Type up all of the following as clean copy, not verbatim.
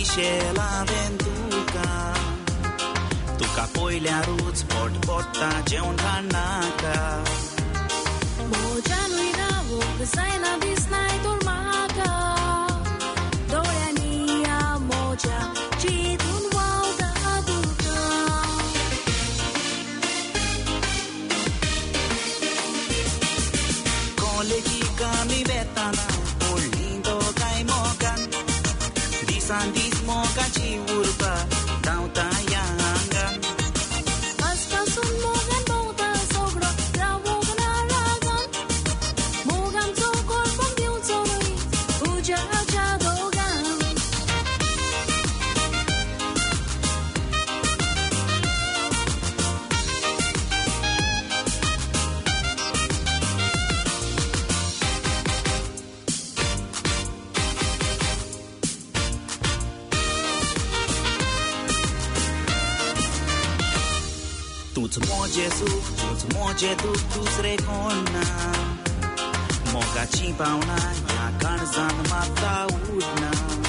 दिशेला वेंदुका तुका पोयल्यारूच पोटा जेवण खाणाका मोजा नुयरावो जायना दिसनाय तोर म्हाका दोळ्यांनी या मोजा चिंतून वावता तुका कॉलेजी कामी वेताना पडली दोगाय मोगान दिसान दीस मोगाची उरपा धांवता या आंगान आजपासून मोगान भोंवता सगळो रावोगना रागान मोगांचो कोळपून दिवचो न्हय उज्याच्या दोगान तूच मोजे सुख तूच मोजे दुख दुसरे कोण ना मोगाची भावना ह्या काळजान मागता उडना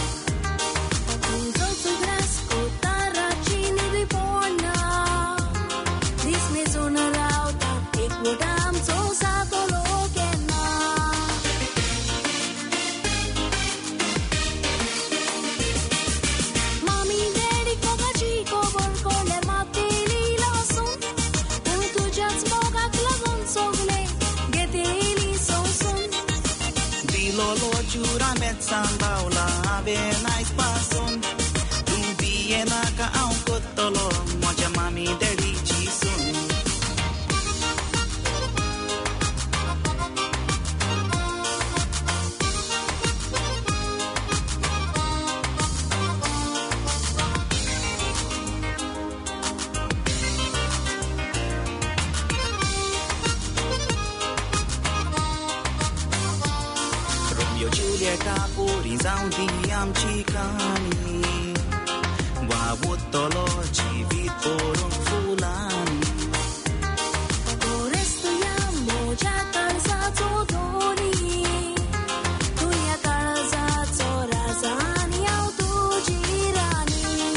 तुजो सुग्रास कोताराची निधी पोडना दीस मेजून रावता एकवट आमचो सातलो केन्ना मामी डॅडी कोगाची खबर कोल्यार मातेली लासून पूण तुज्याच मोगाक लागून सोगले घेतेली सोसून दिलोलो चुरा मेत्सान बावला हांवें आयज पासून तूं बिये नाका हांव कोत्तलो म्हज्या मामी डॅडीची सून रोमियो जुलियटा पोरी जावं दी आमची काणी वावुरतलो जिवीत पोरूंक फुलांनी तोरेस्तुया मोज्या काळजाचो धोनी तुया काळजाचो राजानी हांव तुजी राणी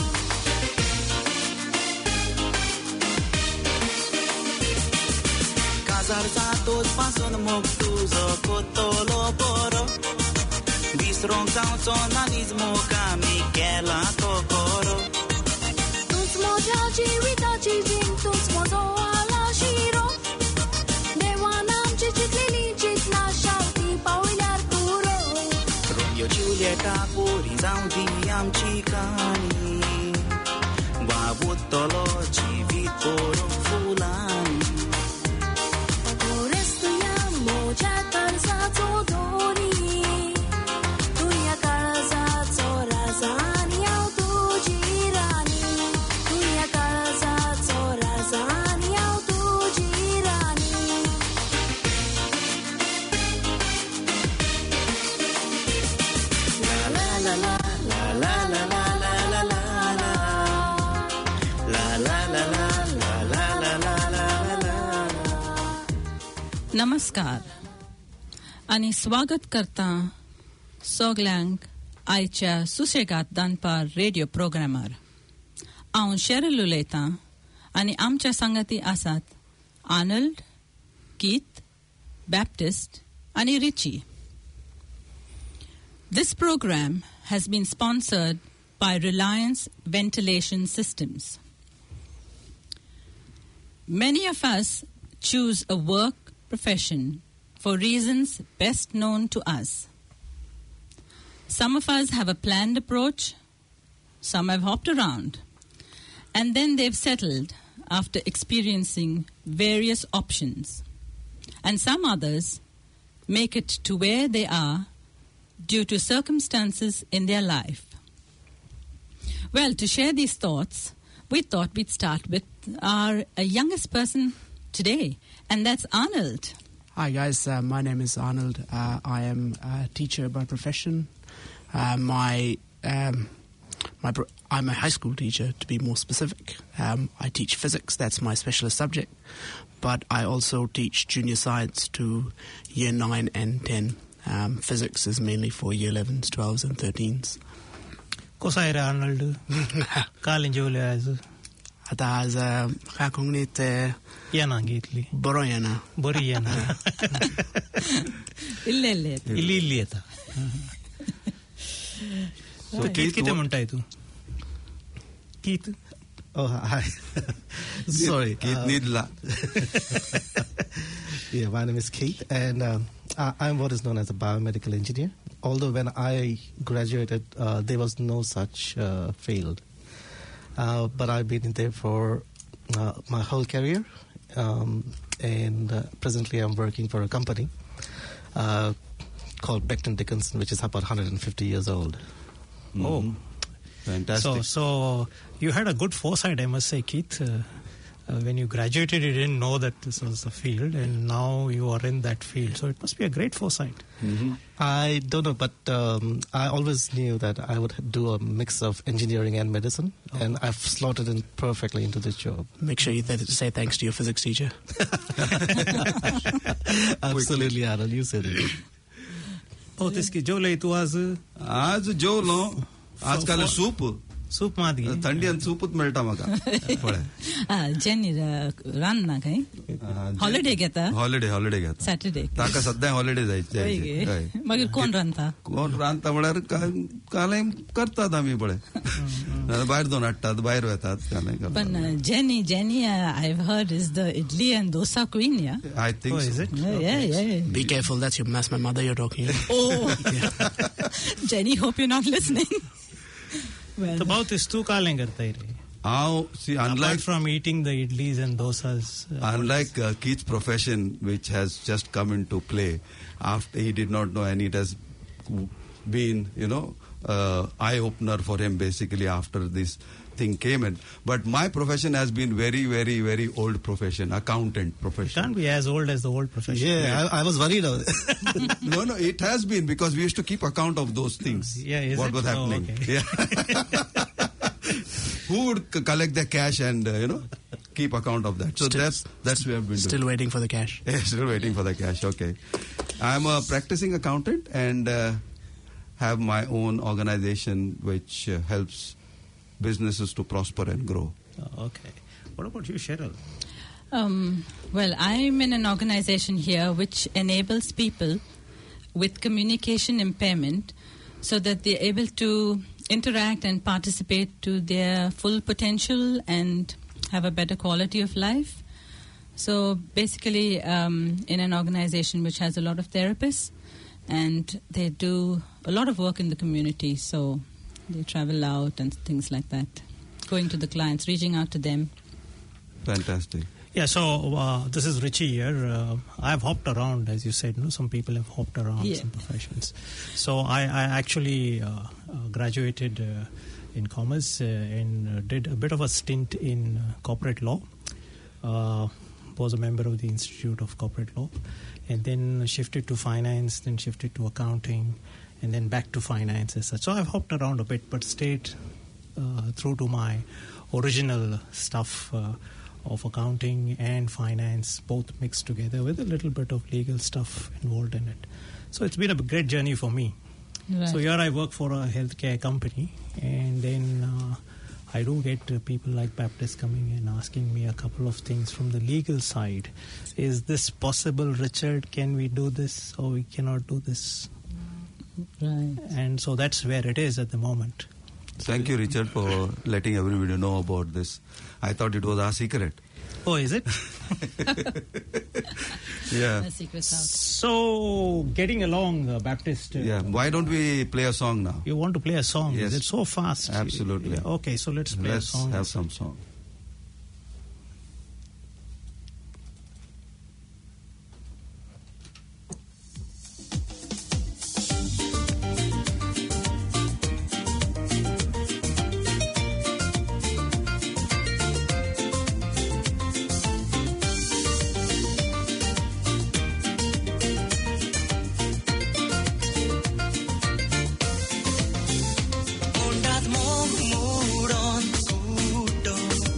काजार जातोच पासून मोग तुजो कोत्तलो बरो विसरूंक गावचो ना नीज मोग आमी केला तो खरो तूच मोज्या जिविताची जीण तूच म्हजो आला शिरो देवान आमची चिंतलेली चिंतना शांती पावयल्यार पुरो रोमियो जुलियटा पोरी जावं दी आमची काणी वावुरतलो जिवीत पोरूंक फुलांनी तोरेस्तुया मोज्या काळजाचो धोनी तुया काळजाचो राजानी हांव तुजी राणी तुया काळजाचो राजानी हांव तुजी राणी ला ला ला ला ला ला ला ला ला ला ला ला ला नमस्कार आणि स्वागत करता सगळ्यांक आयच्या सुसेगात दनपार रेडिओ प्रोग्रामार हांव शेरल उलयतां आनी आमच्या संगती आसात आर्नल्ड कीथ बॅप्टिस्ट आनी Richie This program has been sponsored by Reliance Ventilation Systems. Many of us choose a work profession for reasons best known to us. Some of us have a planned approach, some have hopped around, and then they've settled after experiencing various options. And some others make it to where they are due to circumstances in their life. Well, to share these thoughts, we thought we'd start with our youngest person today, and that's Arnold. Hi guys, my name is Arnold. I am a teacher by profession. I'm a high school teacher, to be more specific. I teach physics, that's my specialist subject. But I also teach junior science to year 9 and 10. Physics is mainly for year 11s, 12s and 13s. Kosaira Arnold. Kalin Julia. Ada az kakungnit Yanangitli. Boroyana. Boriana. Illeta. So Keith Keith. Keith. Oh, hi. Sorry. Keith Nidla. Yeah, my name is Keith, and I'm what is known as a biomedical engineer. Although when I graduated, there was no such field. But I've been in there for my whole career, and presently I'm working for a company called Becton Dickinson, which is about 150 years old. Mm-hmm. Oh, fantastic! So you had a good foresight, I must say, Keith. When you graduated, you didn't know that this was the field, and now you are in that field. So it must be a great foresight. Mm-hmm. I don't know, but I always knew that I would do a mix of engineering and medicine, and I've slotted in perfectly into this job. Make sure you say thanks to your physics teacher. Absolutely, Arnold, you said it. Oh, this ki jo le tu az jo lo आजकाल soup मादी थंडी आणि सूपच मेळटा म्हाका jenny रान ना काय holiday घेता holiday घेता सॅटरडे ताका सद्या हॉलिडे जायचे मागीर कोण रांदता कालय करतात आमी बळे भायर दोन हाडटात भायर वेतात कालय पण Jenny I have heard is the idli and dosa queen yeah I think is it Be careful, that's my mother you're talking about. Oh, Jenny, hope you're not listening. तो बहुत स्तू कालें करता ही रहे. Unlike from eating the idlis and dosas, unlike Keith's profession, which has just come into play after he did not know, and it has been, eye opener for him basically after this thing came in. But my profession has been very, very, very old profession, accountant profession. It can't be as old as the old profession. Yeah, I was worried of it. No, it has been, because we used to keep account of those things. Yeah, what was happening? Okay. Yeah. Who would collect the cash and keep account of that? So that's where we've been still waiting for the cash. Yeah, still waiting for the cash. Okay, I'm a practicing accountant and have my own organization which helps businesses to prosper and grow. Okay. What about you, Cheryl? Well, I'm in an organization here which enables people with communication impairment so that they're able to interact and participate to their full potential and have a better quality of life. So basically, in an organization which has a lot of therapists, and they do a lot of work in the community, so they travel out and things like that, going to the clients, reaching out to them. Fantastic. Yeah, so this is Richie here. I've hopped around, as you said. Some people have hopped around some professions. So I actually graduated in commerce and did a bit of a stint in corporate law. Was a member of the Institute of Corporate Law, and then shifted to finance, then shifted to accounting, and then back to finance as such. So I've hopped around a bit, but stayed true to my original stuff of accounting and finance, both mixed together with a little bit of legal stuff involved in it. So it's been a great journey for me. Right. So here I work for a healthcare company, and then I do get people like Baptist coming and asking me a couple of things from the legal side. Is this possible, Richard? Can we do this, or we cannot do this? Right. And so that's where it is at the moment. Thank you, Richard, for letting everybody know about this. I thought it was our secret. Oh, is it? Yeah. The secret's out. So, getting along, Baptist. Yeah. Why don't we play a song now? You want to play a song? Yes. Is it so fast? Absolutely. Yeah, okay, so let's play a song. Let's have some song. Ondat mong muron kudo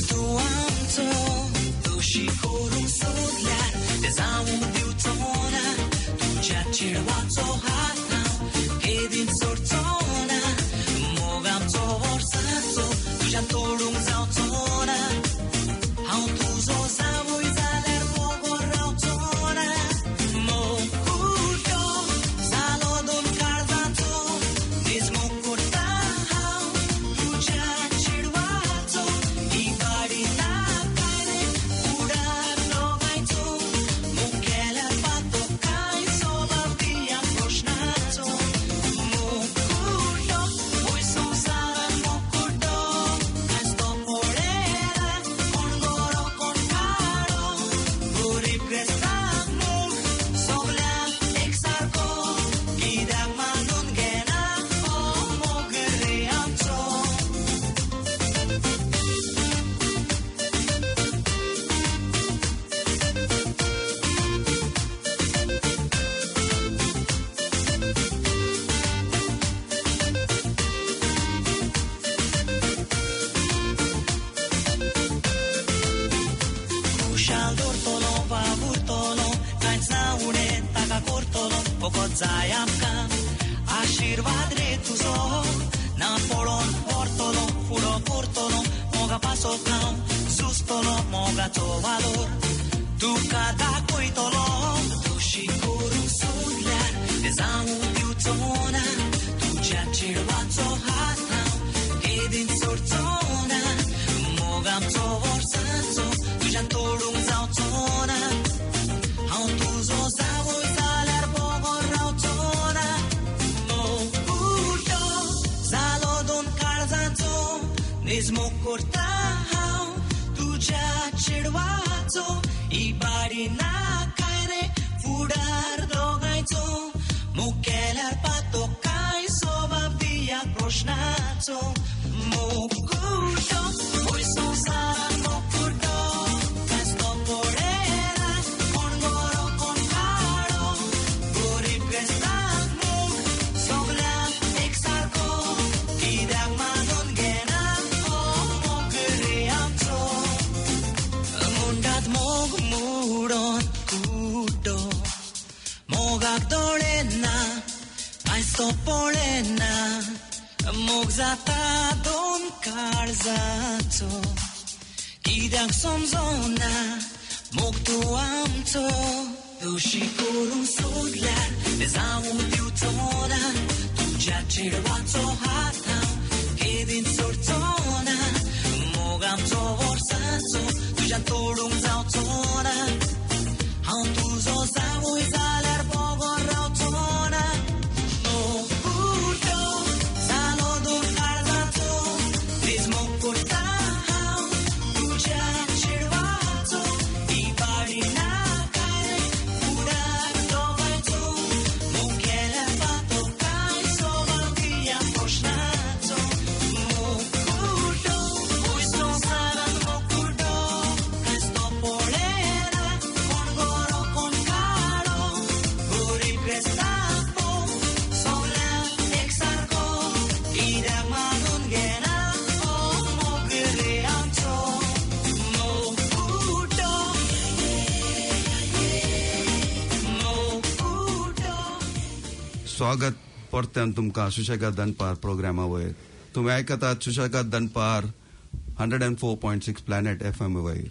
स्वागत परत्यान तुमकां सुशेगाद दनपार प्रोग्रामा वयर तुम्ही ऐकतात सुशेगाद दनपार 104.6 प्लॅनेट FM वयर.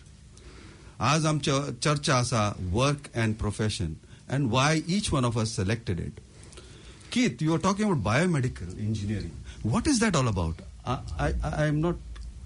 आज आमची चर्चा आसा work and profession and why each one of us selected it. Keith, you are talking about biomedical engineering. What is that all about? I am not...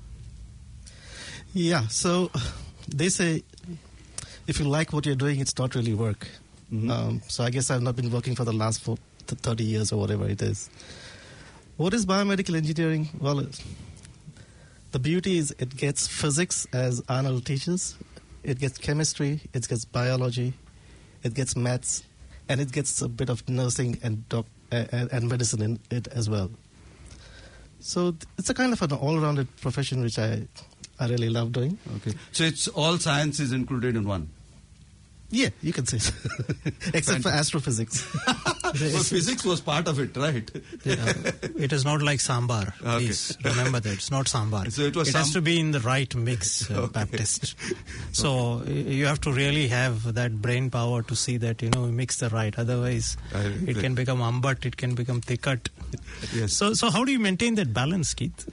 Yeah, so they say if you like what you're doing, it's not really work. Mm-hmm. So I guess I've not been working for the last 30 years or whatever it is. What is biomedical engineering? Well, the beauty is it gets physics, as Arnold teaches. It gets chemistry, it gets biology, it gets maths, and it gets a bit of nursing and medicine in it as well. So it's a kind of an all-rounded profession which I really love doing. Okay. So it's all science is included in one? Yeah, you can say so. Except for astrophysics. physics was part of it, right? It is not like sambar. Okay. Please remember that it's not sambar. So it has to be in the right mix, Baptist. So you have to really have that brain power to see that mix the right. Otherwise, it can become ambat, it can become thikat. Yes. So how do you maintain that balance, Keith?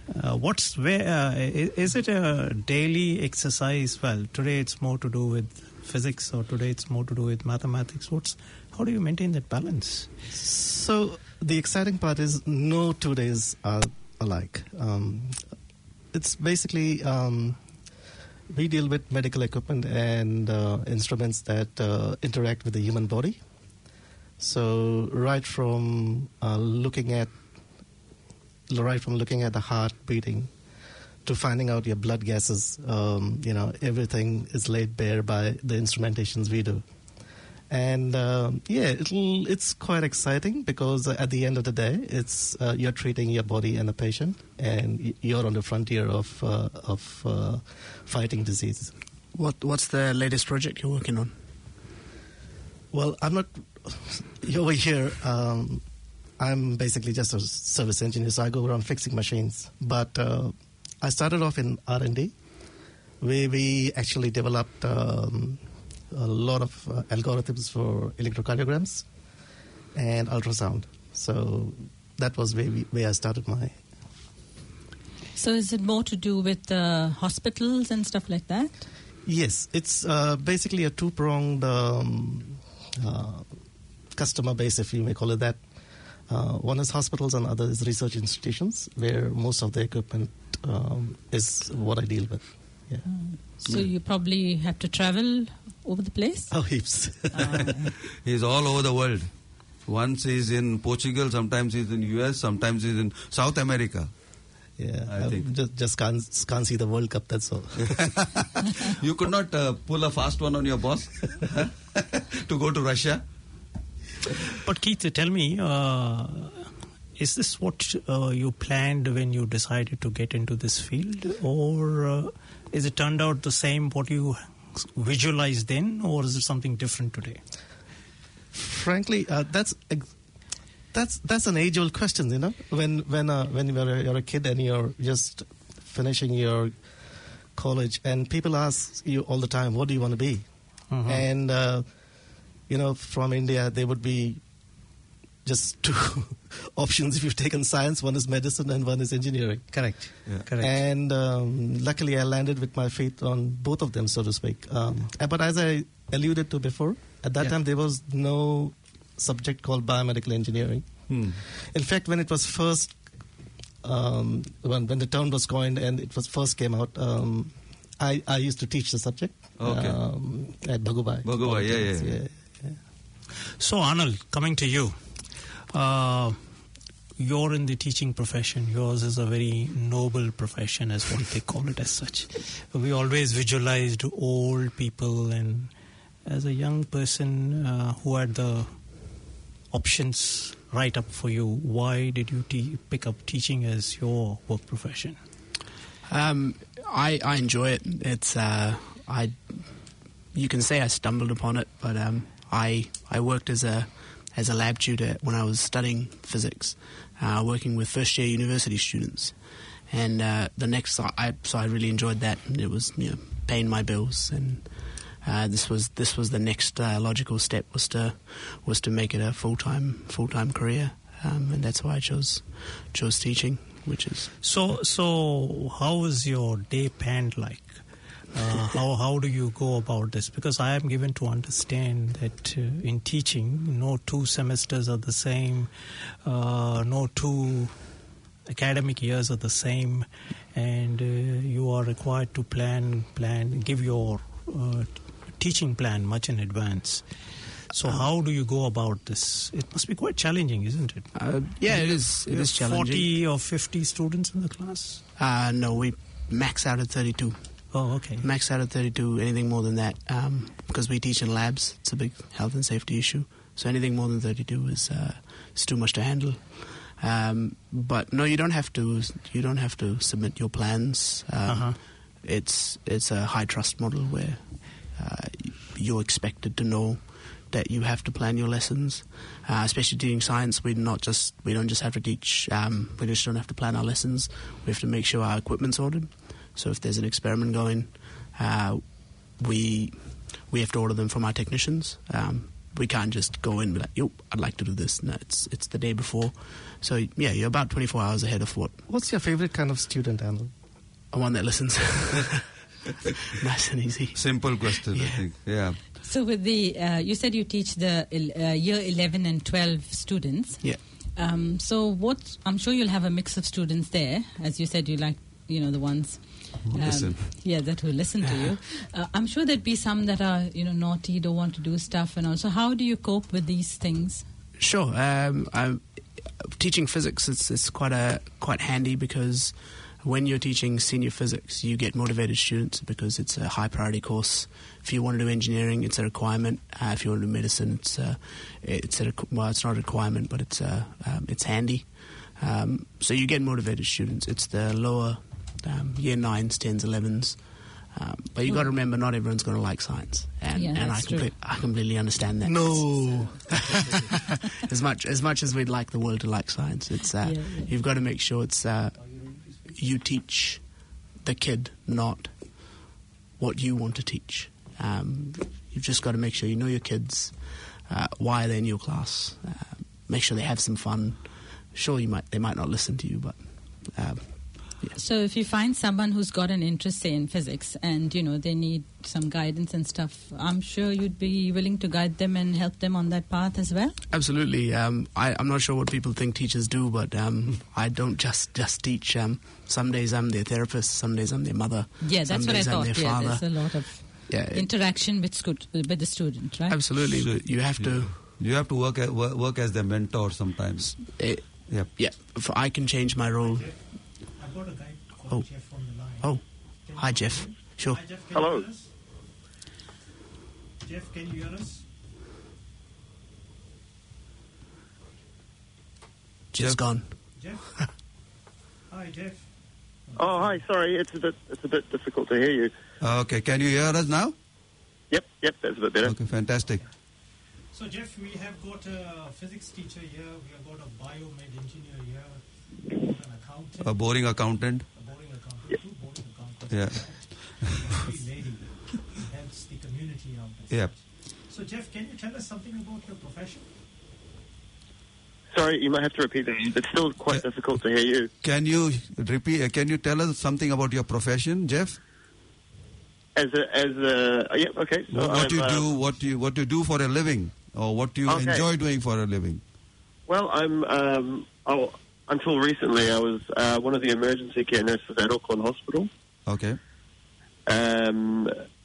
Is it a daily exercise? Well, today it's more to do with physics, or today it's more to do with mathematics. How do you maintain that balance? So the exciting part is no 2 days are alike. It's basically we deal with medical equipment and instruments that interact with the human body. So right from looking at the heart beating to finding out your blood gases, everything is laid bare by the instrumentations we do. And it's quite exciting because at the end of the day, it's you're treating your body and the patient, and you're on the frontier of fighting disease. What's the latest project you're working on? Well, I'm not over here. I'm basically just a service engineer, so I go around fixing machines. But I started off in R&D, where we actually developed a lot of algorithms for electrocardiograms and ultrasound. So that was where I started my... So is it more to do with hospitals and stuff like that? Yes, it's basically a two-pronged customer base, if you may call it that. One is hospitals and other is research institutions, where most of the equipment is what I deal with. Yeah. So you probably have to travel over the place? Oh, heaps. He's all over the world. Once he's in Portugal, sometimes he's in US, sometimes he's in South America. Yeah, I think. Just can't see the World Cup, that's all. You could not pull a fast one on your boss to go to Russia? But Keith, tell me, is this what you planned when you decided to get into this field, or is it turned out the same what you visualized then, or is it something different today? Frankly, that's an age-old question, When you're a kid and you're just finishing your college, and people ask you all the time, "What do you want to be?" And from India, there would be just two options if you've taken science. One is medicine and one is engineering. Correct. Yeah. Correct. And luckily, I landed with my feet on both of them, so to speak. But as I alluded to before, at that time, there was no subject called biomedical engineering. In fact, when it was first, when the term was coined and it was first came out, I used to teach the subject at Bhagubai. Bhagubai, yeah. So, Anil, coming to you, you're in the teaching profession. Yours is a very noble profession, as what they call it as such. We always visualized old people, and as a young person who had the options right up for you, why did you pick up teaching as your work profession? I enjoy it. It's you can say I stumbled upon it, but I worked as a lab tutor when I was studying physics, working with first year university students, and I really enjoyed that. And it was paying my bills, and this was the next logical step was to make it a full time career, and that's why I chose teaching, which is so. How is your day planned like? How do you go about this? Because I am given to understand that in teaching, no 2 semesters are the same, no 2 academic years are the same, and you are required to plan, give your teaching plan much in advance. So how do you go about this? It must be quite challenging, isn't it? Yeah, it is. It is challenging. 40 or 50 students in the class? No, we max out at 32. Oh, okay. Max out at 32, anything more than that, because we teach in labs, it's a big health and safety issue. So anything more than 32 is too much to handle. But no, you don't have to submit your plans. It's a high trust model where you're expected to know that you have to plan your lessons. Especially teaching science, we don't just have to teach. We just don't have to plan our lessons. We have to make sure our equipment's ordered. So if there's an experiment going, we have to order them from our technicians. We can't just go in and be like, "Yo, I'd like to do this." No, it's the day before. So yeah, you're about 24 hours ahead of what. What's your favorite kind of student, Anil? One that listens. Nice and easy. Simple question, I think. Yeah. So with the, you said you teach the year 11 and 12 students. Yeah. So I'm sure you'll have a mix of students there. As you said, you like, the ones listen. that will listen to you. I'm sure there'd be some that are, naughty, don't want to do stuff and all. So how do you cope with these things? Sure. Teaching physics is quite handy because when you're teaching senior physics, you get motivated students because it's a high priority course. If you want to do engineering, it's a requirement. If you want to do medicine, it's not a requirement, but it's handy. So you get motivated students. It's the lower year 9s, 10s, 11s. But you got to remember, not everyone's going to like science, and I completely understand that. No, as much as we'd like the world to like science, it's you've got to make sure it's you teach the kid, not what you want to teach. You've just got to make sure you know your kids, why they're in your class, make sure they have some fun. Sure, they might not listen to you, but. Yeah. So if you find someone who's got an interest, say, in physics and, they need some guidance and stuff, I'm sure you'd be willing to guide them and help them on that path as well? Absolutely. I'm not sure what people think teachers do, but I don't just teach. Some days I'm their therapist, some days I'm their mother. Yeah, that's what I thought. Their father. There's a lot of interaction with the student, right? Absolutely. So you have to... You have to work as their mentor sometimes. Yeah. If I can change my role... I've got a guy called Jeff on the line. Oh, hi Jeff. Sure. Hi, Jeff, Hello. You hear us? Jeff, can you hear us? Jeff's gone. Jeff? Hi, Jeff. Oh, hi. Sorry, it's a bit difficult to hear you. Okay, can you hear us now? Yep, that's a bit better. Okay, fantastic. So, Jeff, we have got a physics teacher here. We have got a biomed engineer here. An accountant. A boring accountant. Yep. 2 boring accountants. Yeah. Lovely lady who helps the community out. Yeah. So, Jeff, can you tell us something about your profession? Sorry, you might have to repeat that. It's still quite difficult to hear you. Can you repeat? Can you tell us something about your profession, Jeff? Okay. So What you do for a living, or what you enjoy doing for a living? Well, I'm. Until recently, I was one of the emergency care nurses at Auckland Hospital. Okay. And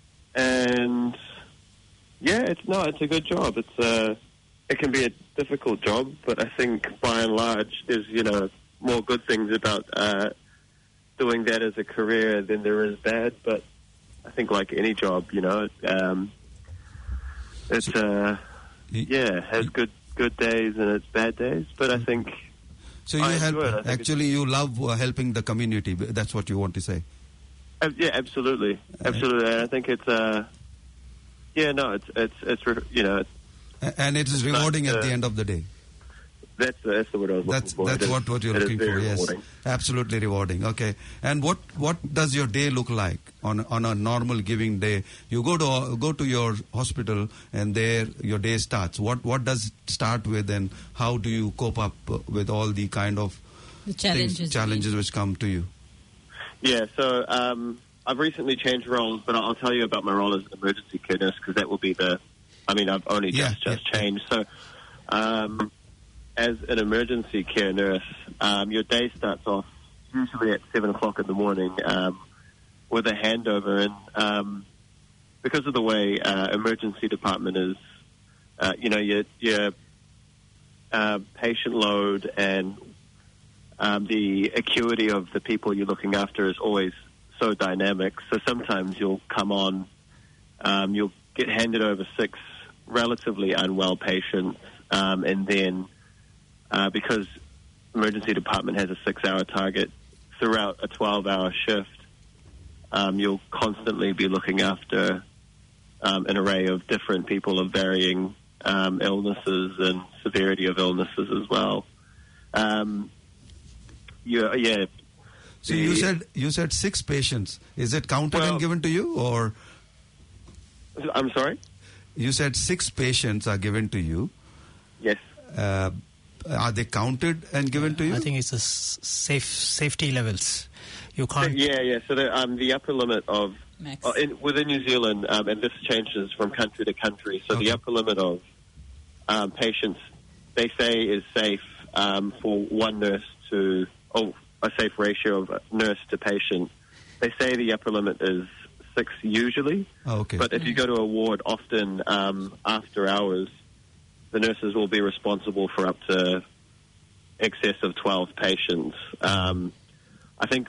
it's a good job. It can be a difficult job, but I think by and large, there's more good things about doing that as a career than there is bad. But I think like any job, has good days and it's bad days. But I think. So you love helping the community. That's what you want to say. Yeah, absolutely. And I think it's and it is rewarding at the end of the day. That's the word I was looking for. That's what you're looking for. Yes, rewarding. Absolutely rewarding. Okay. And what does your day look like on a normal giving day? You go to your hospital and there your day starts. What does it start with, and how do you cope up with all the kind of challenges which come to you? Yeah. So I've recently changed roles, but I'll tell you about my role as an emergency care nurse because that will be I've only just changed. So. As an emergency care nurse, your day starts off usually at 7 o'clock in the morning with a handover. And because of the way emergency department is, your patient load and the acuity of the people you're looking after is always so dynamic. So sometimes you'll come on, you'll get handed over 6 relatively unwell patients, and then because emergency department has a 6-hour target throughout a 12-hour shift, you'll constantly be looking after an array of different people of varying illnesses and severity of illnesses as well. So you said 6 patients. Is it counted and given to you, or? I'm sorry? You said 6 patients are given to you. Yes. Are they counted and given to you? I think it's the safety levels. You can't. Yeah. So the upper limit of within New Zealand, and this changes from country to country. So the upper limit of patients they say is safe for one nurse to a safe ratio of nurse to patient. They say the upper limit is 6 usually. Oh, okay. But if you go to a ward, often after hours, the nurses will be responsible for up to excess of 12 patients. I think,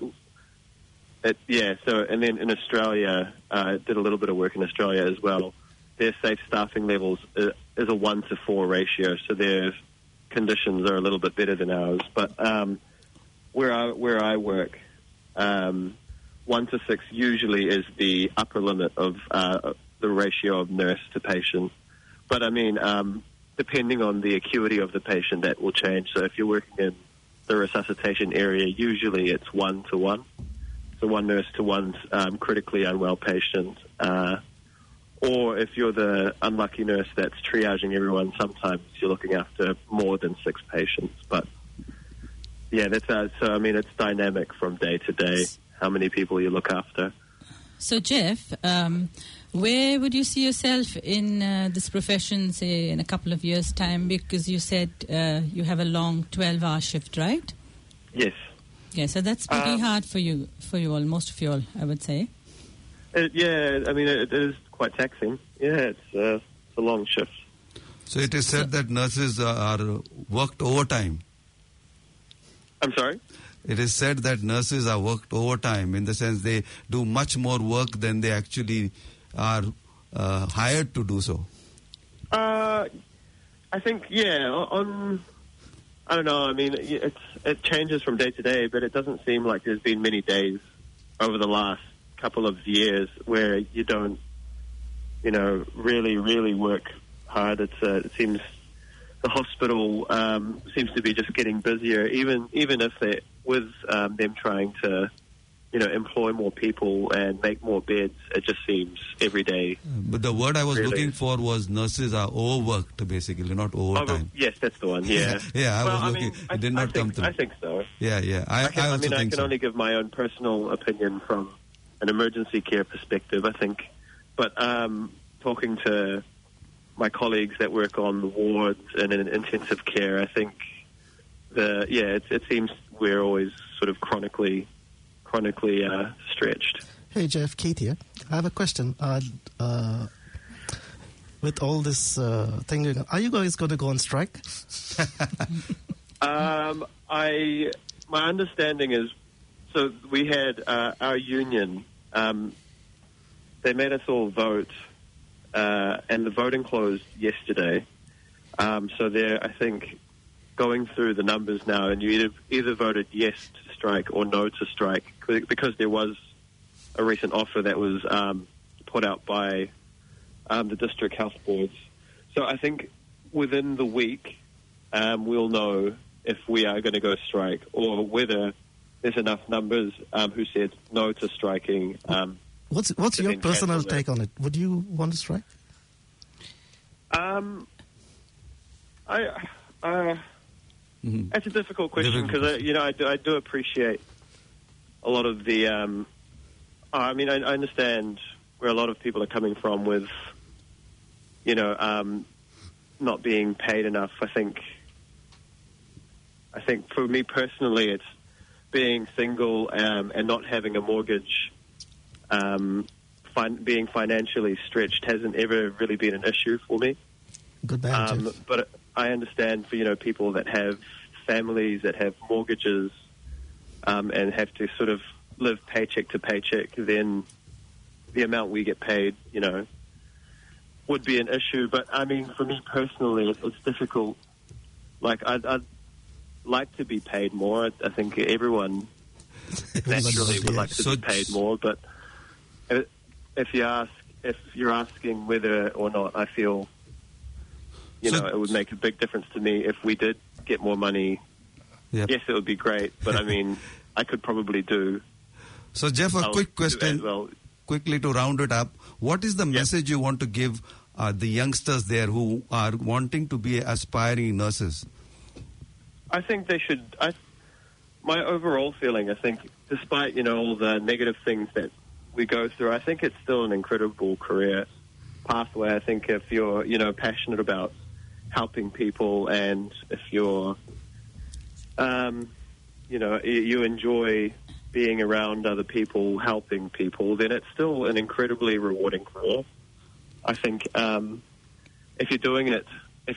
and then in Australia, did a little bit of work in Australia as well. Their safe staffing levels is a 1 to 4 ratio, so their conditions are a little bit better than ours. But where I work, 1 to 6 usually is the upper limit of the ratio of nurse to patient. But I mean, depending on the acuity of the patient, that will change. So if you're working in the resuscitation area, usually it's 1 to 1. So 1 nurse to 1 critically unwell patient. Or if you're the unlucky nurse that's triaging everyone, sometimes you're looking after more than 6 patients. But yeah, that's so I mean, it's dynamic from day to day, how many people you look after. So Jeff, where would you see yourself in this profession, say, in a couple of years' time? Because you said you have a long 12-hour shift, right? Yes. Yeah, so that's pretty hard for you all, most of you all, I would say. Yeah, I mean, it is quite taxing. Yeah, it's a long shift. So it is said that nurses are worked overtime. I'm sorry? It is said that nurses are worked overtime, in the sense they do much more work than they actually are hired to do so. I think, I don't know, I mean, it changes from day to day, but it doesn't seem like there's been many days over the last couple of years where you don't, really, really work hard. It seems the hospital seems to be just getting busier, even if they with them trying to, employ more people and make more beds. It just seems every day. But the word I was looking for was nurses are overworked, basically, not overtime. Yes, that's the one. Yeah. I was looking. It did not come through. I think so. Yeah. I can only give my own personal opinion from an emergency care perspective, I think. But talking to my colleagues that work on the wards and in intensive care, I think it seems we're always sort of chronically stretched. Hey Jeff, Keith here. I have a question. With all this thing going on, are you guys going to go on strike? My understanding is, so we had our union. They made us all vote, and the voting closed yesterday. So they're, I think, going through the numbers now, and you either voted yes to strike or no to strike, because there was a recent offer that was put out by the district health boards. So I think within the week we'll know if we are going to go strike, or whether there's enough numbers who said no to striking. What's your personal take on it? Would you want to strike? That's a difficult question, because I do appreciate a lot of the. I understand where a lot of people are coming from with, not being paid enough. I think for me personally, it's being single and not having a mortgage. Being financially stretched hasn't ever really been an issue for me. Good man, but I understand for people that have families, that have mortgages, and have to sort of live paycheck to paycheck. Then the amount we get paid, would be an issue. But I mean, for me personally, it's difficult. Like I'd like to be paid more. I think everyone naturally would like to be paid more. But if you ask, if you're asking whether or not I feel, it would make a big difference to me if we did get more money. Yep. Yes, it would be great, but I mean, I could probably do. So, Jeff, a quick question, quickly to round it up. What is the message you want to give the youngsters there who are wanting to be aspiring nurses? I think they should. My overall feeling, I think, despite all the negative things that we go through, I think it's still an incredible career pathway. I think if you're passionate about helping people, and if you're you enjoy being around other people, helping people, then it's still an incredibly rewarding career. I think if you're doing it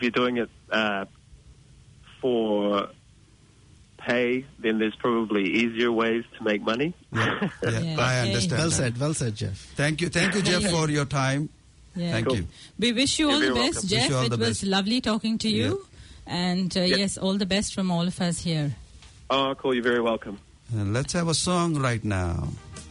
for pay, then there's probably easier ways to make money. Yeah, I understand. Well said, Jeff. Thank you, Jeff, for your time. Yeah. Thank you. We wish you all the best, Jeff. It was lovely talking to you. And yes, all the best from all of us here. Oh, cool. You're very welcome. And let's have a song right now.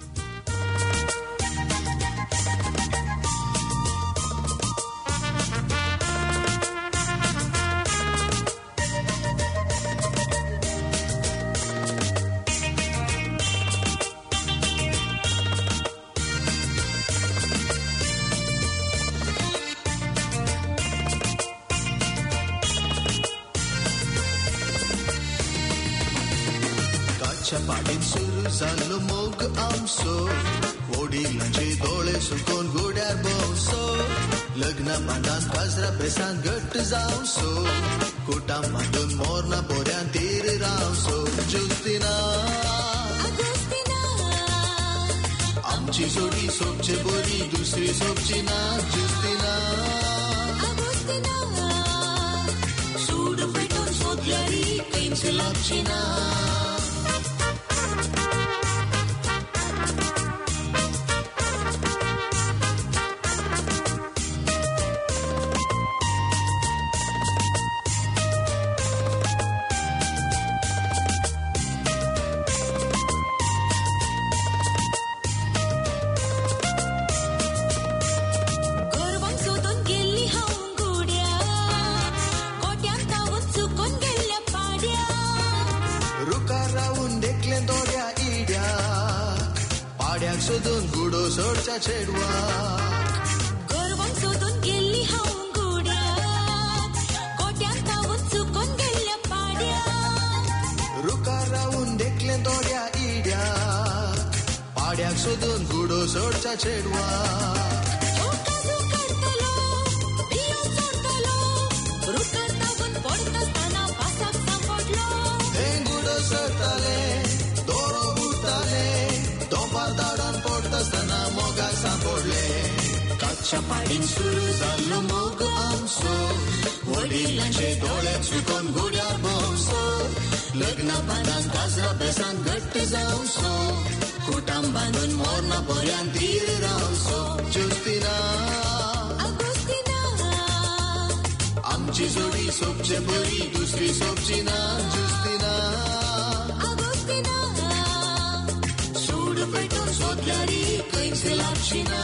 पाडीन सुरू जाल्लो मोग आमचो वडिलांचे दोळे सुकोन घोड्यार भोंवसो लग्न बांदान काजरा बेसान घट्ट जावसो कोटाम बांदून मोरना बोऱ्यान तीर रावसो जुस्तिना आमची जोडी सोबचे बोरी दुसरी सोबची ना जुस्तिना सूड पेटोन सोदल्यारी कैंच लागची ना सोदून गुडो सोडच्या चेडवा गोरवान सोदून गेल्ली हांव गुड्या कोट्यान तावून चुकोन गेल्ल्या पाड्या रुकार रावून देखलें दोड्या इड्या पाड्याक सोदून गुडो सोडच्या चेडवा रुकार तावून पडटासतना पासाक सांपडलो हे गुडो सोडटाले दोरो उरताले पडटासतना मोगाक सांपडले काच्या पाडीन सुरू जाल्लो मोग आमचो वडिलांचे दोळे चुकोन घोड्यार भोंवसो लग्न बांदान काजरा बेसान घट्ट जावसो कोटाम बांदून मोरना बोऱ्यान तीर रावसो जुस्तिना आमची जोडी सोबचे बरी दुसरी सोबची ना जुस्तिना पेटोन सोदल्यारी कैंच लागची ना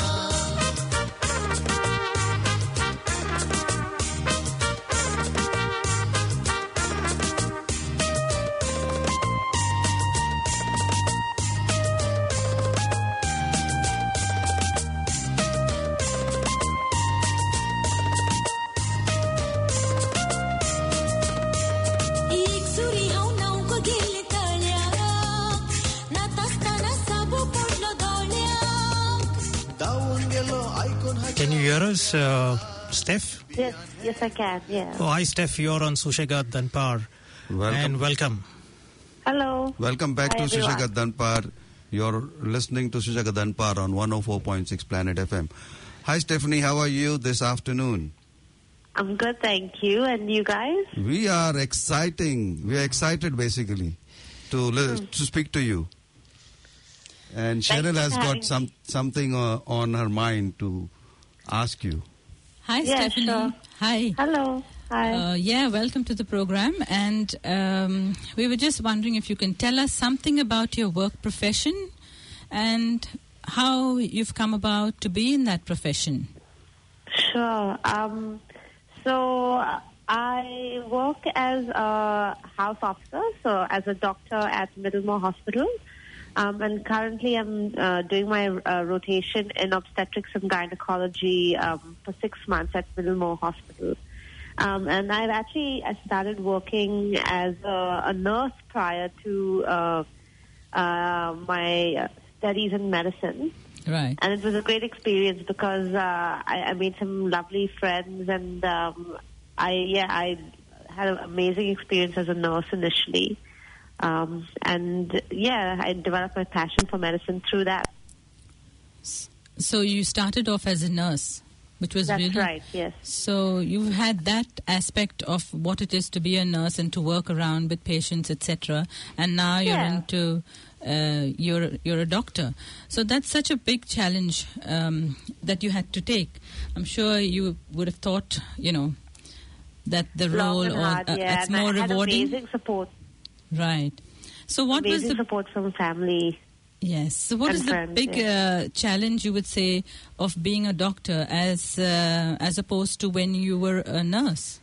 Can you hear us, Steph? Yes, I can, yeah. Oh, hi, Steph. You're on Sushagat Dhanpar. Welcome. And welcome. Hello. Welcome back to everyone. Sushagat Dhanpar. You're listening to Sushagat Dhanpar on 104.6 Planet FM. Hi, Stephanie. How are you this afternoon? I'm good, thank you. And you guys? We are exciting. We are excited, basically, to speak to you. And Cheryl has got something on her mind to ask you. Hi, Stephanie. Sure. Hi. Hello. Hi. Welcome to the program. And we were just wondering if you can tell us something about your work profession and how you've come about to be in that profession. Sure. So I work as a house officer, so as a doctor at Middlemore Hospital. And currently I'm doing my rotation in obstetrics and gynecology for 6 months at Middlemore Hospital. And I started working as a nurse prior to my studies in medicine. Right. And it was a great experience because I made some lovely friends, and I had an amazing experience as a nurse initially. I developed my passion for medicine through that. So you started off as a nurse, which was That's really... right, yes. So you've had that aspect of what it is to be a nurse and to work around with patients, etc. And now you're into... you're a doctor. So that's such a big challenge that you had to take. I'm sure you would have thought, that the role it's more rewarding. Amazing support. Right. So what was the support from family? Yes. So what is the big challenge you would say of being a doctor as opposed to when you were a nurse?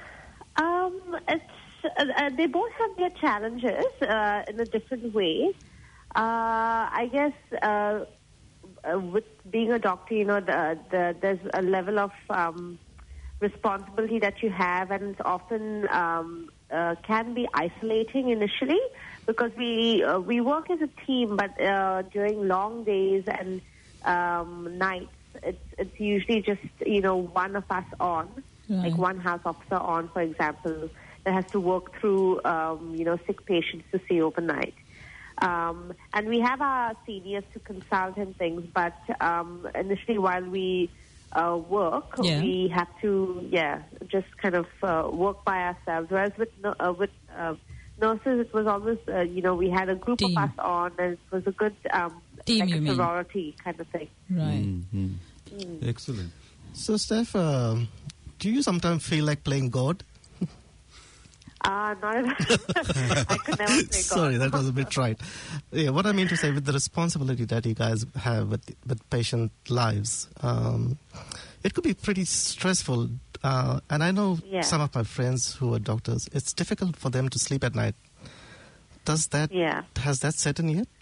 They both have their challenges in a different way. I guess with being a doctor, there's a level of responsibility that you have, and it's often can be isolating initially because we work as a team, but during long days and nights, it's usually just one of us on, like one house officer on, for example, that has to work through sick patients to see overnight. And we have our seniors to consult and things, but initially while we work, we have to just kind of work by ourselves. Whereas with nurses, it was always we had a group of us on, and it was a good team, like a sorority kind of thing. Right. Mm-hmm. Excellent. So, Steph, do you sometimes feel like playing God? Not at all. I could never play God. Sorry, that was a bit trite. Yeah, what I mean to say, with the responsibility that you guys have with patient lives, it could be pretty stressful. And I know some of my friends who are doctors, it's difficult for them to sleep at night. Has that set in yet?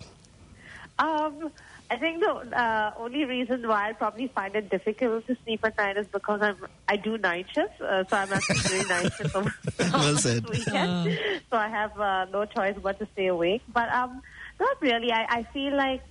I think the only reason why I probably find it difficult to sleep at night is because I do night shifts, so I'm actually doing night shifts over the weekend. So I have no choice but to stay awake. But not really. I feel like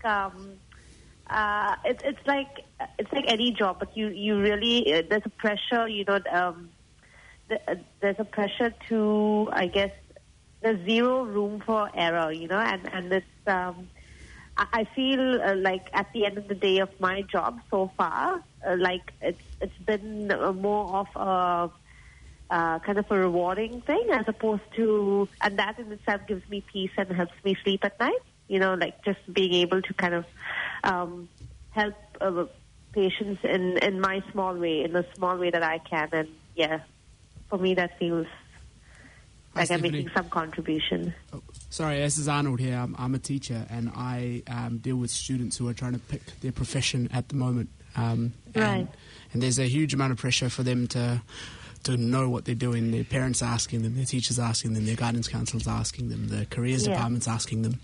it's like any job, but you really there's a pressure. There's a pressure to, I guess, there's zero room for error. And it's. I feel like at the end of the day of my job so far, like it's been more of a kind of a rewarding thing as opposed to, and that in itself gives me peace and helps me sleep at night. Like just being able to kind of help patients in my small way, in the small way that I can, and for me that feels like I'm making some contribution. Sorry, this is Arnold here. I'm a teacher, and I deal with students who are trying to pick their profession at the moment. Right. And there's a huge amount of pressure for them to know what they're doing. Their parents are asking them, their teachers are asking them, their guidance counsellors are asking them, the careers department's asking them.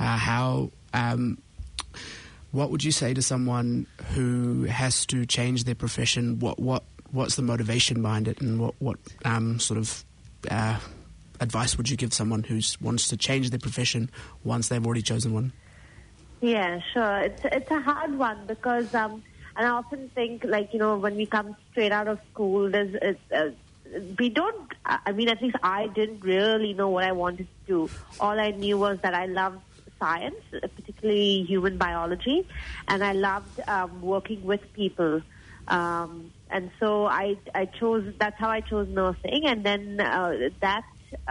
What would you say to someone who has to change their profession? What's the motivation behind it, and what sort of advice would you give someone who wants to change their profession once they've already chosen one? Yeah, sure. It's a hard one because, and I often think, when we come straight out of school, we don't, at least I didn't really know what I wanted to do. All I knew was that I loved science, particularly human biology, and I loved working with people. And so that's how I chose nursing, and then that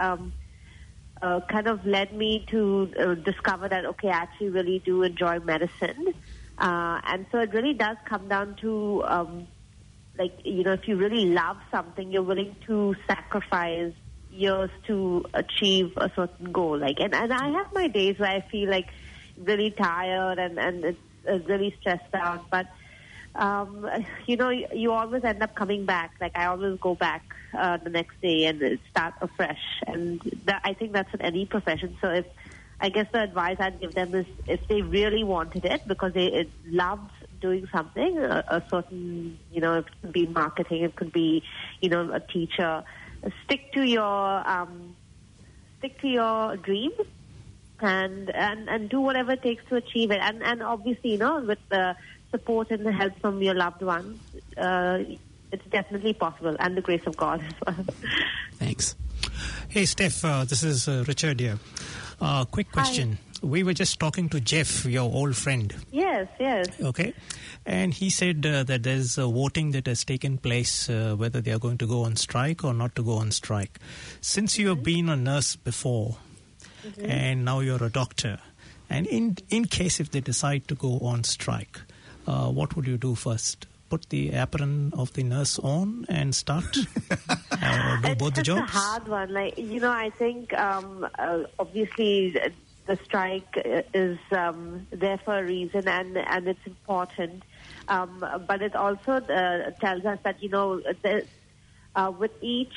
kind of led me to discover that, I actually really do enjoy medicine. And so it really does come down to, if you really love something, you're willing to sacrifice years to achieve a certain goal. And I have my days where I feel really tired and it's really stressed out. But you always end up coming back. Like I always go back the next day and start afresh. And I think that's in any profession. So I guess the advice I'd give them is if they really wanted it because they loved doing something, a certain, it could be marketing, it could be, a teacher. Stick to your dream and do whatever it takes to achieve it. And obviously, with the support and the help from your loved ones, it's definitely possible, and the grace of God as well. Thanks. Hey, Steph, this is Richard here. Quick question. Hi. We were just talking to Jeff, your old friend. Yes. Okay. And he said that there's a voting that has taken place whether they are going to go on strike or not to go on strike. Since you have been a nurse before and now you're a doctor, and in case if they decide to go on strike, what would you do first? Put the apron of the nurse on and start or do both the jobs? It's a hard one. I think obviously the strike is there for a reason and it's important. But it also tells us that, with each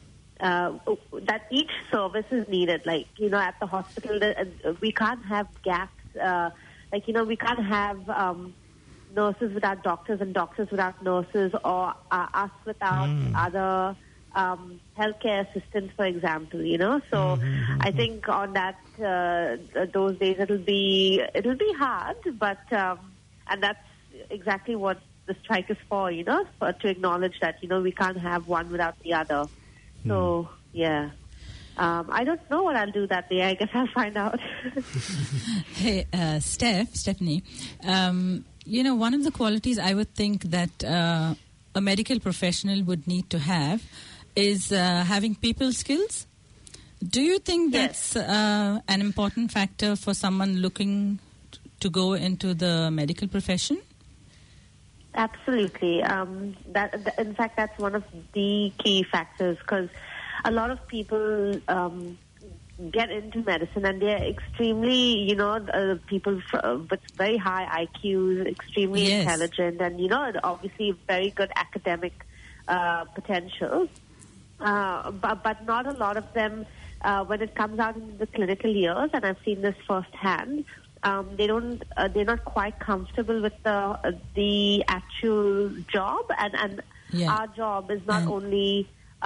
service is needed. At the hospital, we can't have gaps. We can't have nurses without doctors and doctors without nurses, or us without other healthcare assistants, for example. So I think on that those days it'll be hard, but and that's exactly what the strike is for. To acknowledge that we can't have one without the other. So yeah. I don't know what I'll do that day. I guess I'll find out. Hey, Stephanie, one of the qualities I would think that a medical professional would need to have is having people skills. Do you think that's an important factor for someone looking to go into the medical profession? Absolutely. In fact, that's one of the key factors, because a lot of people get into medicine and they're extremely, people with very high IQs, extremely intelligent, and, obviously very good academic potential. But not a lot of them, when it comes out in the clinical years, and I've seen this firsthand, they're not quite comfortable with the actual job, and our job is not only,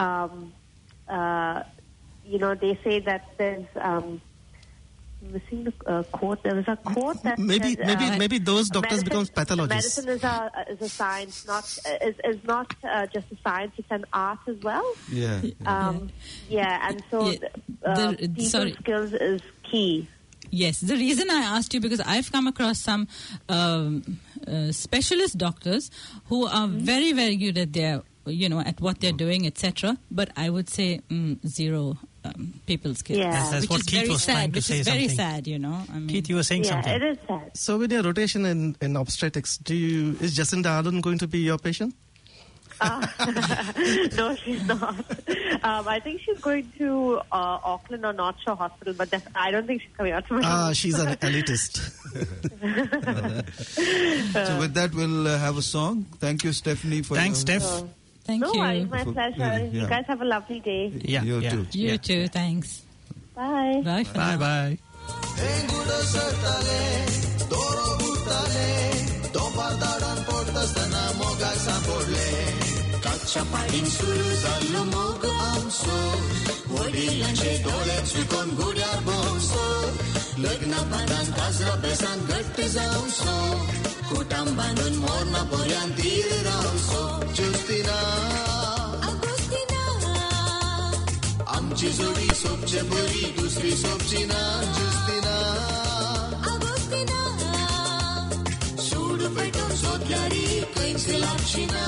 they say that there's missing the quote. There was a quote that maybe those doctors become pathologists. Medicine is a science, is not just a science; it's an art as well. Yeah. And so people skills is key. Yes, the reason I asked you, because I've come across some specialist doctors who are very, very good at their, at what they're doing, etc. But I would say zero people skills. Yeah. That's what Keith was trying to say. Very something. sad, Keith, you were saying something. Yeah, it is sad. So with your rotation in obstetrics, is Jacinda Ardern going to be your patient? No, she's not. I think she's going to Auckland or North Shore Hospital, but I don't think she's coming out to my she's an elitist. So with that, we'll have a song. Thank you, Stephanie. Thanks, Steph. Thank you. No worries, my pleasure. You guys have a lovely day. Yeah, you too. You too, thanks. Bye. Bye. Bye. Chapadin suru zallo mog amso wadilanche dole chukon gudyar bomso lagna badan tazra besan gatt zaumso kutam bandun morna poryan dir raumso justina agustina amchi jodi sobche bori dusri sobchina justina agustina sudu peton sodyari kain selachina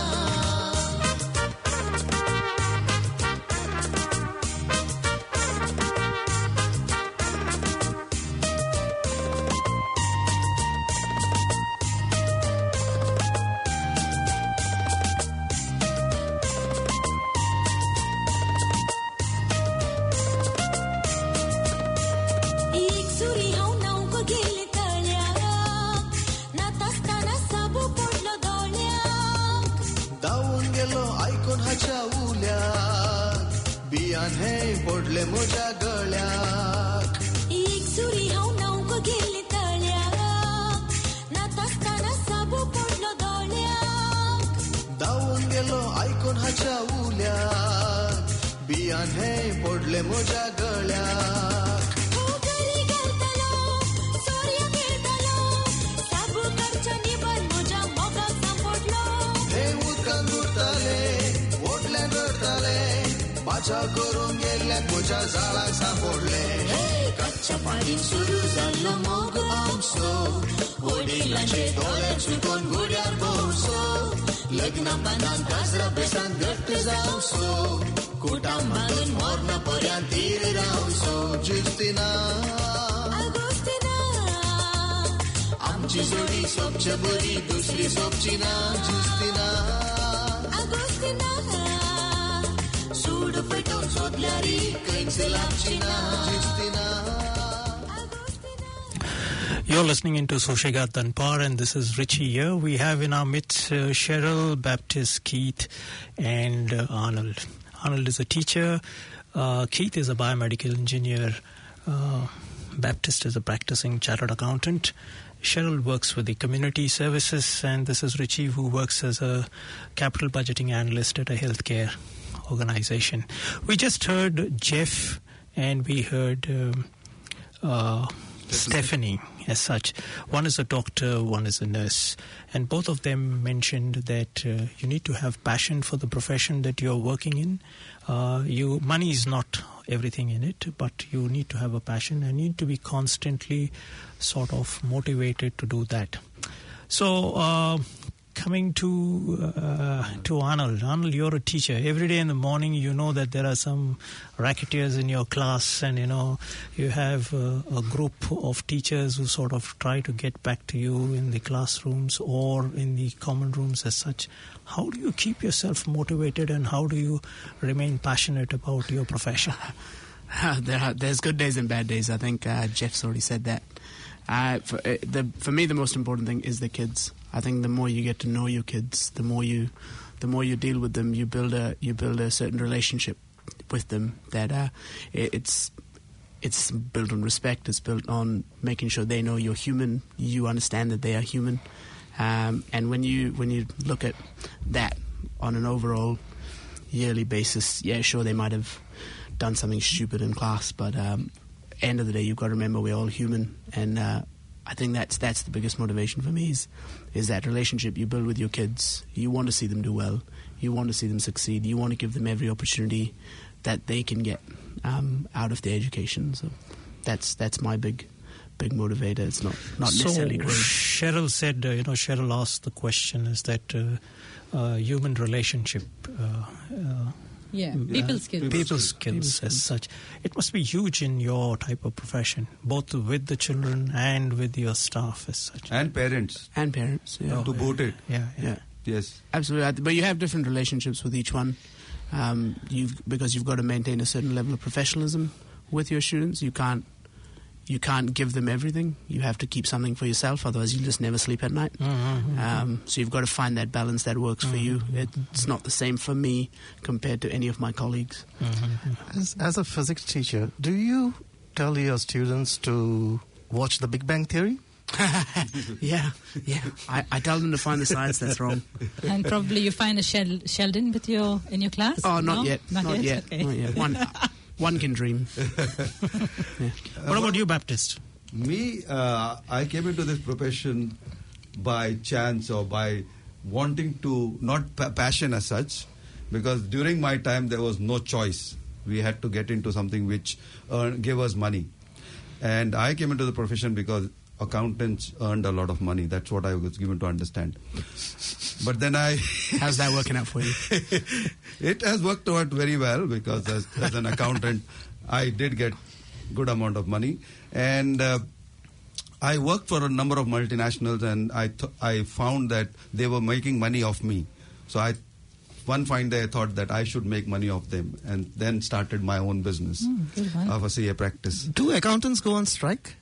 एक सुरी हाव नाव को गेले तळ्या नाता बियाने पडले म्हज्या गळ्याक एक सुरी हांव नांव गेली तळ्याक नातासतना साबू पडलो दोळ्याक धांवून गेलो आयकून हाच्या उल्याक बियाने पडले म्हज्या गळ्याक घरी गेलतलो सूर्य खेळतलो साबू करच्या निबल म्हज्या मोगाक सांपडलो हे उदकान बुडटाले ओटल्यान रडटाले बाचा करून गेल्ल्याक म्हज्या जाळाक सांपडले कच्च्या पाणीन सुरू जाल्लो मोग आमचो वडिलांचे दोळे चुकोन घोड्यार भोवसो लग्ना बांदान काजरा बेसान घट्ट जावसो कुटुंबान मोरना पर्यंत तीर रावसो जिस्तिना आमची जोडी सोबचे बरी दुसरी सोबची ना जिस्तिना सूड पेटोवन सोदल्यारी खंयच लागची ना जिस्तिना. You're listening into Soshegat Danpar, and this is Richie here. We have in our midst Cheryl, Baptist, Keith, and Arnold. Arnold is a teacher. Keith is a biomedical engineer. Baptist is a practicing chartered accountant. Cheryl works with the community services, and this is Richie, who works as a capital budgeting analyst at a healthcare organization. We just heard Jeff, and we heard Stephanie as such. One is a doctor, one is a nurse, and both of them mentioned that you need to have passion for the profession that you're working in. Money is not everything in it, but you need to have a passion and need to be constantly sort of motivated to do that. So coming to Arnold. Arnold, you're a teacher. Every day in the morning, you know that there are some racketeers in your class, and you have a group of teachers who sort of try to get back to you in the classrooms or in the common rooms as such. How do you keep yourself motivated, and how do you remain passionate about your profession? There's good days and bad days. I think Jeff's already said that. For me, the most important thing is the kids. I think the more you get to know your kids, the more you deal with them, you build a certain relationship with them. That it's built on respect. It's built on making sure they know you're human. You understand that they are human. And when you look at that on an overall yearly basis, yeah, sure, they might have done something stupid in class, but end of the day, you've got to remember we're all human, and I think that's the biggest motivation for me is that relationship you build with your kids. You want to see them do well. You want to see them succeed. You want to give them every opportunity that they can get out of their education. So that's my big motivator. It's not necessarily great. Cheryl said, Cheryl asked the question, is that human relationship... people skills. People skills as such. It must be huge in your type of profession, both with the children and with your staff as such. And parents. Yeah. To boot it. Yeah. Yes. Absolutely. But you have different relationships with each one. Because you've got to maintain a certain level of professionalism with your students. You can't give them everything. You have to keep something for yourself, otherwise you'll just never sleep at night. So you've got to find that balance that works for you. It's not the same for me compared to any of my colleagues. As a physics teacher, do you tell your students to watch The Big Bang Theory? Yeah. I tell them to find the science that's wrong. And probably you find a Sheldon in your class? Oh, not yet. Not yet. Okay. Not yet. One can dream. Yeah. What about you, Baptist? Me, I came into this profession by chance or by wanting to, not passion as such, because during my time there was no choice. We had to get into something which gave us money. And I came into the profession because accountants earned a lot of money. That's what I was given to understand. But then How's that working out for you? It has worked out very well, because as an accountant, I did get good amount of money. And I worked for a number of multinationals, and I found that they were making money off me. So one fine day I thought that I should make money off them, and then started my own business of a CA practice. Do accountants go on strike?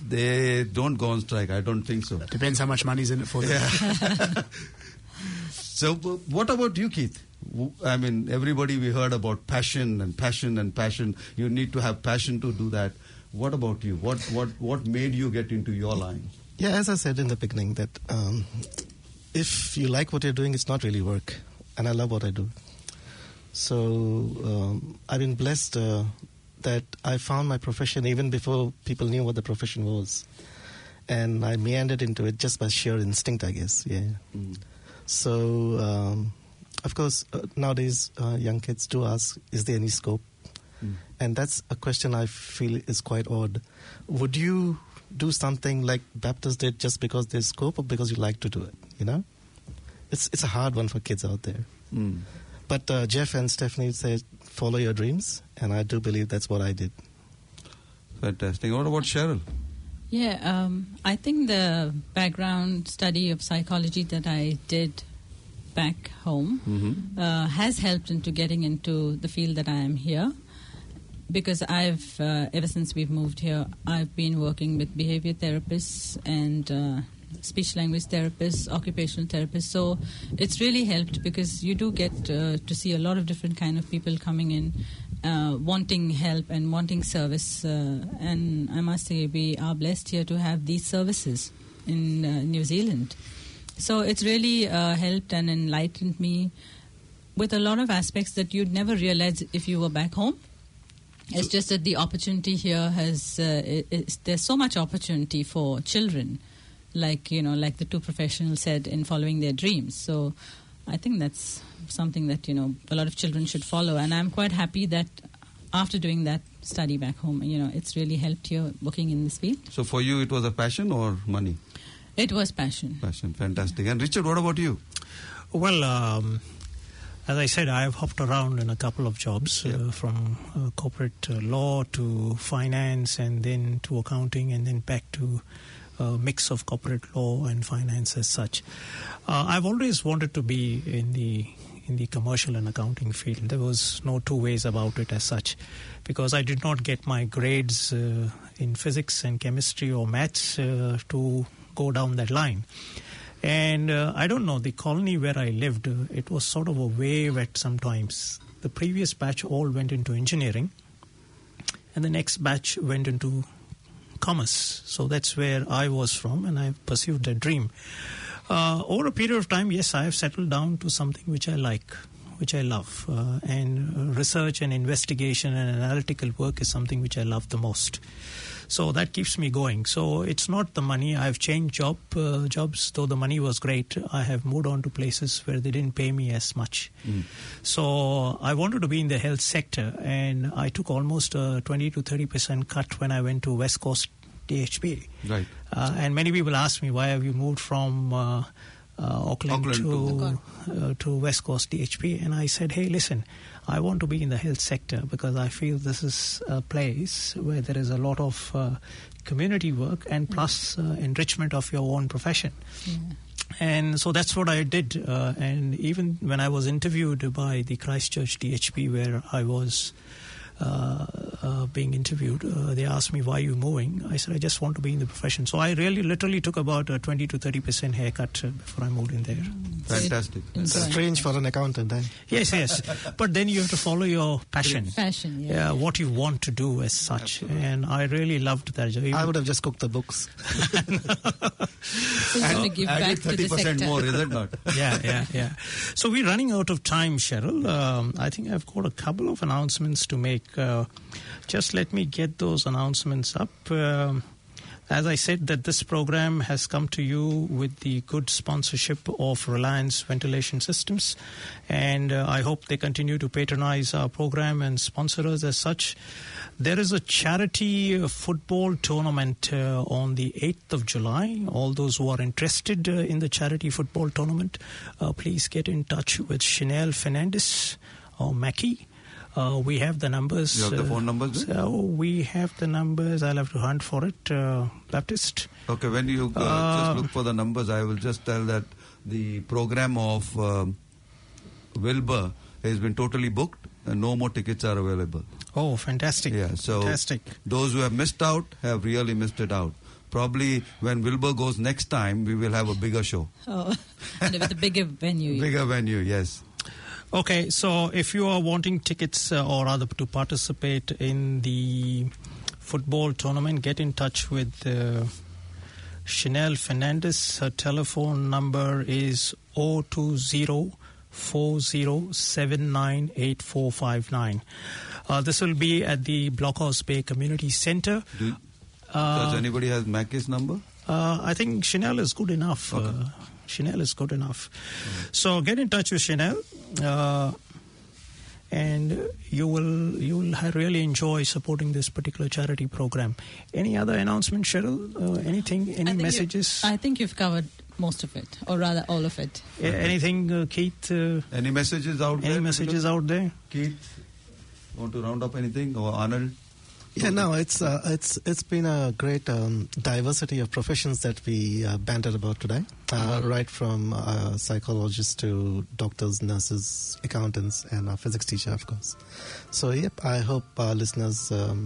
They don't go on strike. I don't think so. Depends how much money's in it for them. Yeah. So what about you, Keith? I mean, everybody we heard about passion and passion and passion. You need to have passion to do that. What about you? What made you get into your line? Yeah, as I said in the beginning, that if you like what you're doing, it's not really work. And I love what I do. So I've been blessed that I found my profession even before people knew what the profession was. And I meandered into it just by sheer instinct, I guess. Yeah. So, of course, nowadays young kids do ask, is there any scope? And that's a question I feel is quite odd. Would you do something like Baptist did just because there's scope, or because you like to do it? You know, it's a hard one for kids out there. But Jeff and Stephanie said, follow your dreams, and I do believe that's what I did. Fantastic. What about Cheryl? Yeah, I think the background study of psychology that I did back home has helped into getting into the field that I am here. Because I've, ever since we've moved here, I've been working with behavior therapists and speech language therapists, occupational therapists. So it's really helped, because you do get to see a lot of different kind of people coming in, wanting help and wanting service. And I must say, we are blessed here to have these services in New Zealand. So it's really helped and enlightened me with a lot of aspects that you'd never realize if you were back home. It's just that the opportunity here has, there's so much opportunity for children, like the two professionals said, in following their dreams. So I think that's something that, a lot of children should follow. And I'm quite happy that after doing that study back home, it's really helped you working in this field. So for you, it was a passion or money? It was passion. Passion, fantastic. And Richard, what about you? Well, as I said, I have hopped around in a couple of jobs, from corporate law to finance, and then to accounting, and then back to a mix of corporate law and finance as such. I've always wanted to be in the commercial and accounting field. There was no two ways about it as such, because I did not get my grades in physics and chemistry or maths to go down that line. And I don't know, the colony where I lived, it was sort of a wave at some times. The previous batch all went into engineering, and the next batch went into commerce. So that's where I was from, and I pursued that dream. Over a period of time, yes, I have settled down to something which I like, which I love. And research and investigation and analytical work is something which I love the most. So that keeps me going. So it's not the money. I've changed jobs, though the money was great. I have moved on to places where they didn't pay me as much. So I wanted to be in the health sector, and I took almost a 20 to 30% cut when I went to West Coast DHP. Right. And many people ask me, why have you moved from Auckland to West Coast DHP? And I said, hey, listen, I want to be in the health sector because I feel this is a place where there is a lot of community work and plus enrichment of your own profession. Yeah. And so that's what I did. And even when I was interviewed by the Christchurch DHP, where I was being interviewed, they asked me, why are you moving? I said, I just want to be in the profession. So I really literally took about a 20 to 30% haircut before I moved in there. Fantastic. Strange for an accountant, eh? Yes. But then you have to follow your passion. What you want to do as such. And I really loved that job. I would have just cooked the books. So you want to give back to the sector. More, is it not? Yeah. So we're running out of time, Cheryl. I think I've got a couple of announcements to make. Just let me get those announcements up. As I said, that this program has come to you with the good sponsorship of Reliance Ventilation Systems, and I hope they continue to patronize our program and sponsor us as such. There is a charity football tournament on the 8th of July. All those who are interested in the charity football tournament, please get in touch with Chanel Fernandez or Mackie. We have the numbers. You have the phone numbers? We have the numbers. I'll have to hunt for it, Baptist. Okay, when you just look for the numbers, I will just tell that the program of Wilbur has been totally booked and no more tickets are available. Oh, fantastic. Yeah, so fantastic. Those who have missed out have really missed it out. probably when Wilbur goes next time, we will have a bigger show. Oh, and with a bigger venue. Bigger venue, yes. Okay, so if you are wanting tickets or rather to participate in the football tournament, get in touch with Chanel Fernandez. Her telephone number is 020-4079-8459. This will be at the Blockhouse Bay Community Centre. Does anybody have Mackey's number? I think Chanel is good enough. Okay. Chanel is good enough. So get in touch with Chanel, and you will really enjoy supporting this particular charity program. Any other announcement, Cheryl? Anything? Any messages? I think you've covered most of it, or rather all of it. Anything, Keith? Any messages out there? Any messages out there? Keith, want to round up anything? Or Arnold? Yeah, no, it's been a great diversity of professions that we bantered about today, right from psychologists to doctors, nurses, accountants, and a physics teacher, of course. So, yep, I hope our listeners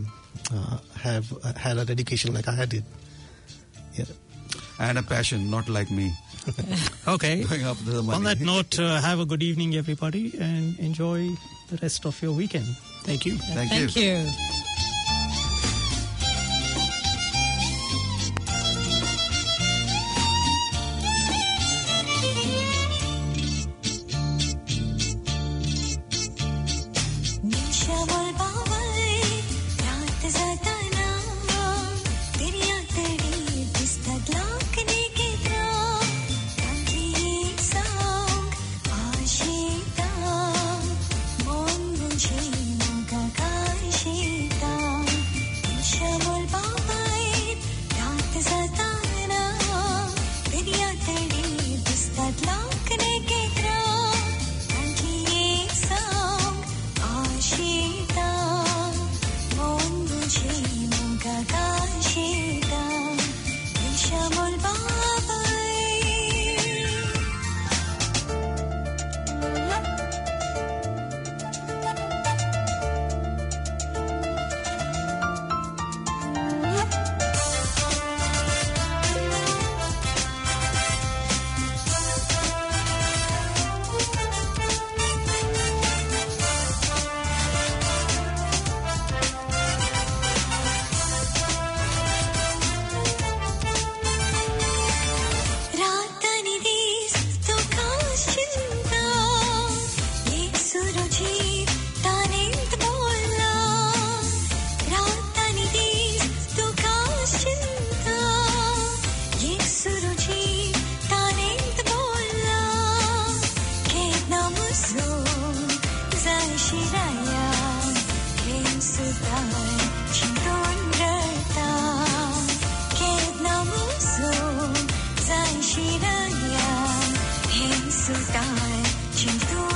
have had an education like I did. Yeah. And a passion, not like me. Okay. Going up the money. On that note, have a good evening, everybody, and enjoy the rest of your weekend. Thank you. Thank you. Sudan, cintu